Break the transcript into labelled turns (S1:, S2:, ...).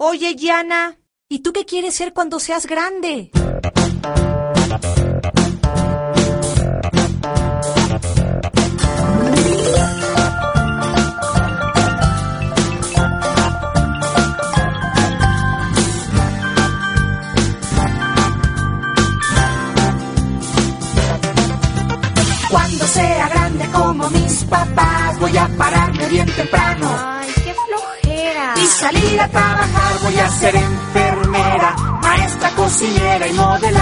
S1: Oye, Gianna, ¿y tú qué quieres ser cuando seas grande?
S2: Cuando sea grande como mis papás, voy a pararme bien temprano.
S3: Ay, qué flojera.
S2: Y salir a trabajar, voy a ser enfermera, maestra, cocinera y modelar.